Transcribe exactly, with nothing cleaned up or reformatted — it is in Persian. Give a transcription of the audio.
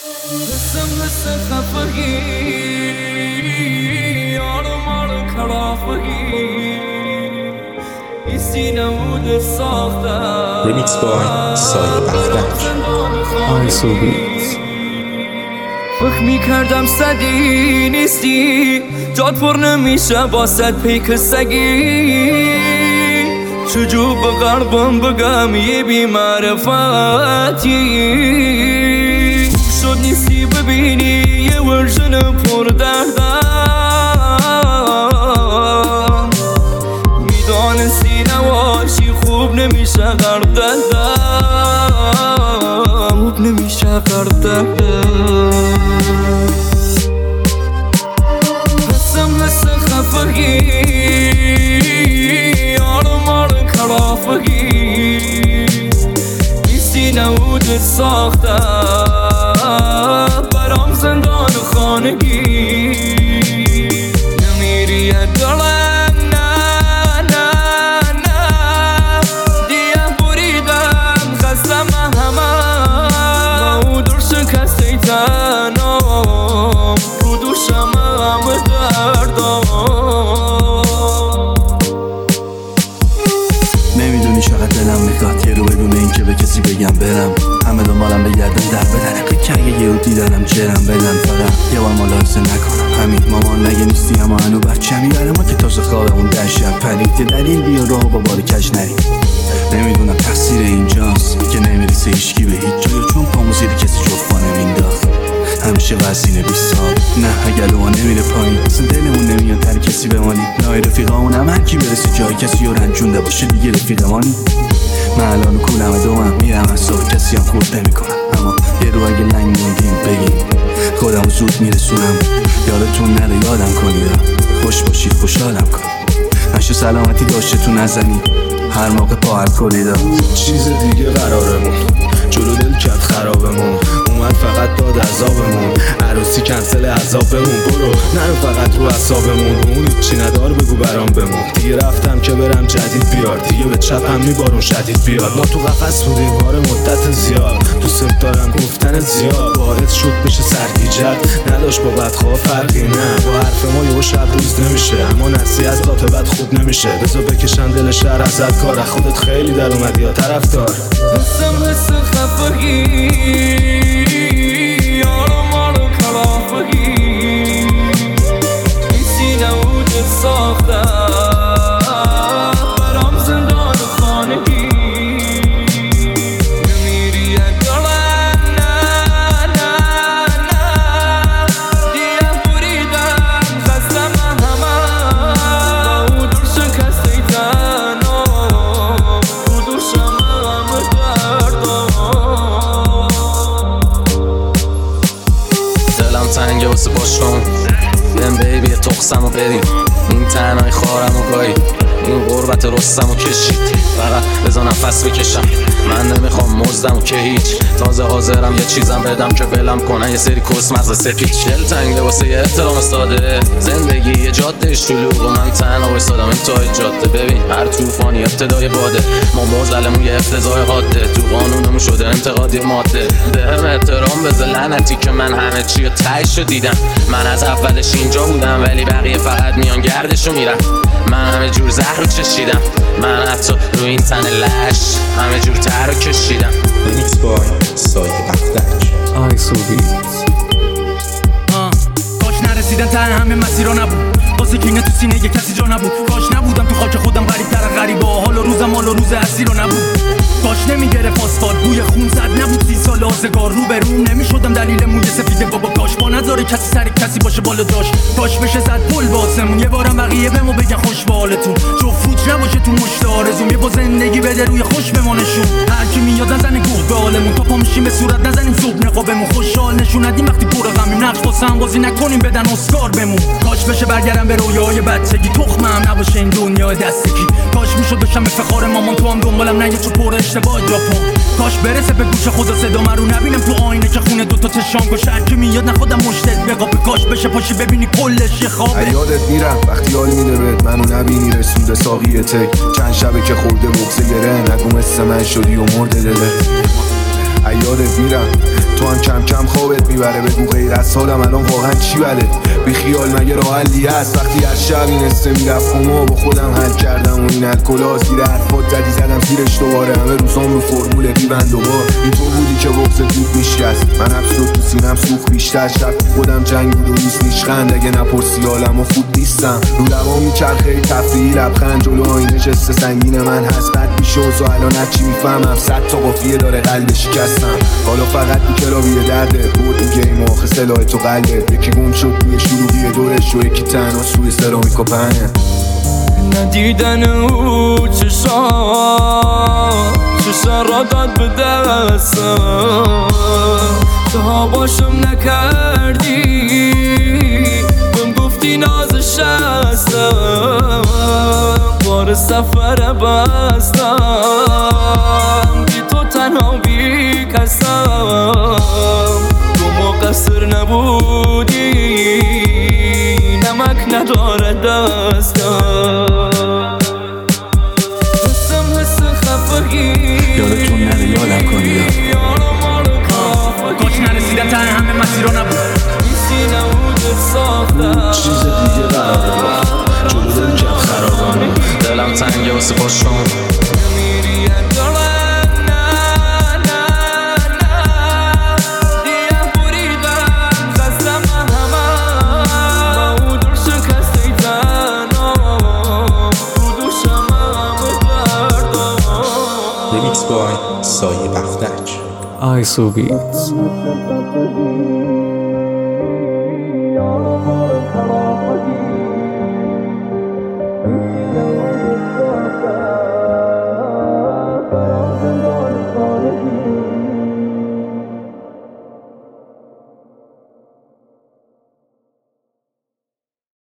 حسم حس خفگی آرام آرام کلافگی این سینه بود ساختم ریمیکس بای سایه بختک آی سوبیت. فکر میکردم صدی نیستی جاد پر نمیشه با صد پیک سگی چجور به قلبم بگم یه بی معرفتی شد نیستی ببینی یه ورژن پر دردم میدانستی نواشی خوب نمیشه قلب دردم خوب نمیشه قلب دردم حسم حس خفگی آرام آرام کلافگی این سینه بود ساختم برام زندان خانگی نمیری دلم نه نه نه دیگه بریدم خستم همه او در شکسته تنام رو دوشم همه دردام نمیدونی چقدر دلم میخواد یه رو بدون این که به کسی بگم برم همه دنبالم بگردن در بدن که اگه یه رو دیدارم جرم بدن فقط یه بار ملاحظه نکنم همین مامان نگه نیستی اما هنو بچمی برای ما که تازه خوابمون در شب پرید یه دلیل بیا راه با بار کج نریم نمیدونم تقصیر اینجاست که نمیرسه هیچکی به هیچ جایی چون پامو زیر کسی جفا نمینداخت همیشه وزینه بیست سال نه اگه لوها نمیره پایین اصلا دلمون نمیاد در کسی بمانیم نای رفیقامون هم هر کی برسه جای کسی رو رنجونده باشه دیگه رفیقمانی من الان کولم دومم میرم از صبح کسی هم خورد نمی کنم اما یه رو اگه لنگ موندیم بگیم خودم زود میرسونم یادتون نره یادم کنید خوش باشید خوشحالم کنید نشه سلامتی داشته تو نزنید هر موقع پا هر کلیدا چیز دیگه قرارمون جلو دل کرد خرابمون اومد فقط داد عذابمون عروسی کنسل عذابمون برو نرو فقط رو عصابمون اون چی ندار بگو برام بمون دیگه رفتم که برم جدید بیار دیگه به چپم میبارون شدید بیار ما تو قفس بودیم بار مدت زیاد دوست دارم گفتن زیاد وارد شد بشه سرگیجت نداشت با بدخواه فرقی نه با حرف ما یه شب روز نمیشه اما نصیحت ذات بد خوب نمیشه بذار بکشن دل شهر ازت کار خودت خیلی در اومدی یا طرفدار حسم حس خفگی آرام آرام کلافگی این سینه بود ساختم برام زندان خانگی نمیری دلم نه نه نه دیگه بریدم خستم همه او در شکسته تنام رو دوشم همه دلم تنگه واسه باشم بیم بیبی تخصم و بریم این تنهای خارم و گایی این غربت رستم و کشید فقط بزا نفس بکشم من نمیخوام مزدم و که هیچ تازه حاضرم یه چیزم بدم که ولم کنن یه سری کس مغز سپیچ دل تنگه واسه یه احترام ساده زندگی یه جاده شلوغ و من تنها وایسادم این تای جاده ببین هر طوفانی ابتدای باده ما موزلمون یه افتضاح حاده تو قانونمون شده انتقادی ماده بهم احترام بذار لعنتی که من همه چی رو تهش رو دیدم من از اولش اینجا بودم ولی بقیه فقط میان گردشو میرن من همه جور زهر رو چشیدم من حتی رو این تن لش همه جور تر رو کشیدم ریمیکس بای سایه بختک آی سوبیت. کاش نرسیدن ته همه مسیرها نبود واسه کینه تو سینه یه کسی جا نبود کاش نبودم تو خاک خودم غریب تر غریبا حال و روزم حال و روز اسیر رو نبود کاش نمیگرفت آسفالت بوی خون زد نبود سی سال آزگار رو به روم نمیشدم دلیل موی سفید بابا کاش با نذاره کسی سر کسی باشه بالا داشت کاش بشه زد پل واسمون یه بارم بقیه بمو بگن خوش به حالتون جفت فوت نباشه تو مشت آرزوم یه با زندگی بده روی خوش بمانشون هر کی میاد نزنه گوه به حالمون تا پا میشیم به صورت نزنیم صبح نقابمون خوشحال نشون ندیم وقتی پر غمیم نقش واسه هم بازی نکنیم بدن اسکار بمون کاش بشه برگردم به رویای بچگی تخمم نباشه این دنیا دستگی کاش میشد بشم افتخار مامان تو هم دنبالم نگه تو پر اشتباه ژاپن کاش برسه به گوش خدا صدا من رو نبینم تو آینه که خونه دوتا چشام گوش هر کی میاد نخودم مشتت بقاب کاش بشه پاشی ببینی کلش یه خوابه یادت میرم وقتی حال میده بهت منو نبینی رسونده ساقی تک چند شبه که خورده بغزه گره نگو مثل من شدی و مرده دلت یادت میرم تو هم کم کم خوابت میبره. بگو غیر از حالم الان واقعا چی بله؟ بی خیال مگه راه حلی هست؟ وقتی از شب این استه میرفت خما با خودم حل کردم و این الکلا زیر حرفات زدی زدم زیرش دوباره. همه روزام رو فرمول ریبند دوبار. این تو بودی که بغض دود میشکست، من حبس رو تو سینم سوخ بیشتر. شب خودم جنگ بود و نیست نیشخند، اگه نپرسی حالم و خوب نیستم. رو لبا میچرخه تفریحی لبخند، جلو آینه جسته سنگین من هست. بد میشه و الان هرچی میفهمم صد تا قافیه داره قلب شکستم. حالا فقط بی کلابی درده بود این گیم آخه سلاح تو قلبه. یکی گم شد توی شروعی دورش و یکی تنها سوی سرامیک و پهنه. ندیدن او چشا چشا را داد به دستم، تا باشم نکردی بهم گفتی نازش هستم. بار سفر بستم بی تو تنها بی کسم. تو مقصر نبودی نمک نداره دستم. حسم حس خفگی یادتون نره یادم کنی یا کاش نرسیدم ته همه مسیر رو نبود. چیز دیگه قراره باخت، جلو دل کرد خرابم. دلم تنگه واسه پاشم Remix by سایه بختک. I S O Beats.